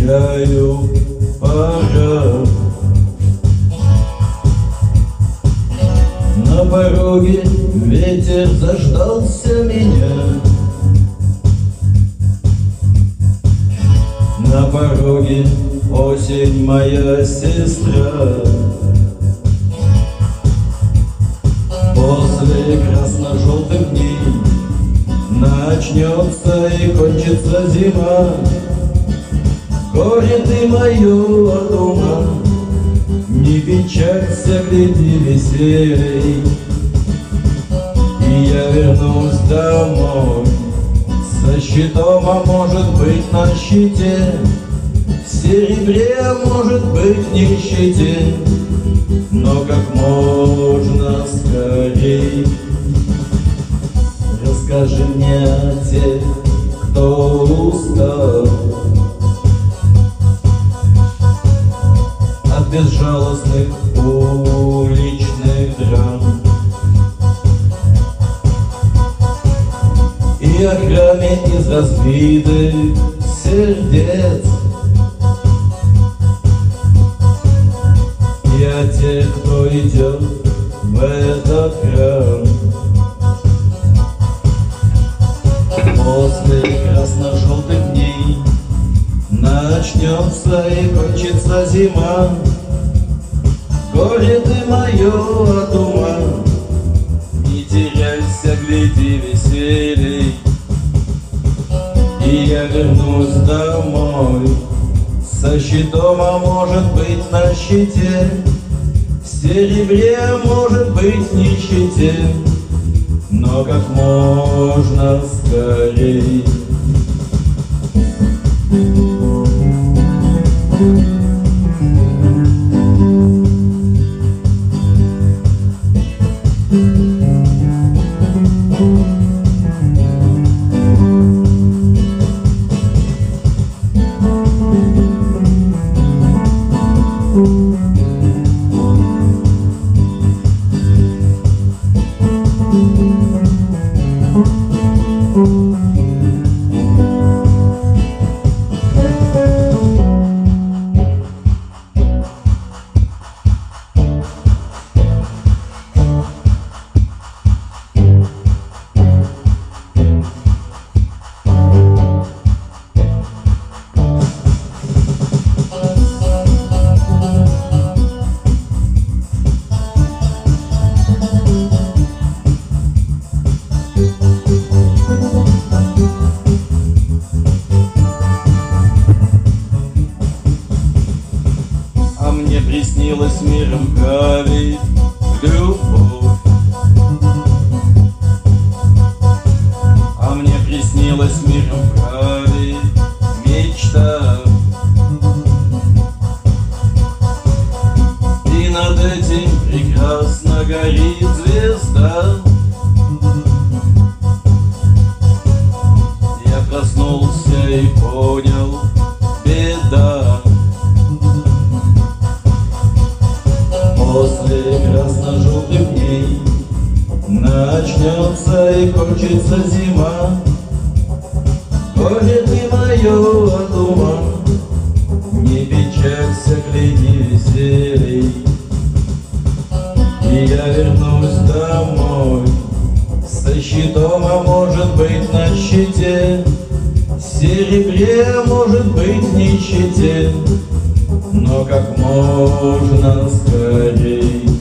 встречаю пора. На пороге ветер заждался меня. На пороге осень моя сестра. После красно-желтых дней начнется и кончится зима. Горе ты мое от ума, не печалься, гляди веселей. И я вернусь домой со щитом, а может быть на щите, в серебре, а может быть в нищете, но как можно скорей. Расскажи мне о тех, кто устал от безжалостных уличных драм и о храме из разбитых сердец, и о тех, кто идет в этот храм. После красно-желтых дней начнется и кончится зима. Горе ты мое от ума, не теряйся, гляди веселей. И я вернусь домой со щитом, а может быть на щите, в серебре, а может быть в нищете, но как можно скорей. Мне приснилось миром править любовь, а мне приснилось миром править мечта. И над этим прекрасно горит звезда. Я проснулся и понял, беда. После красно-желтых дней начнется и кончится зима. Горе ты мое от ума, не печалься, гляди веселей. И я вернусь домой со щитом, а может быть на щите, в серебре, а может быть в нищете, но как можно скорей.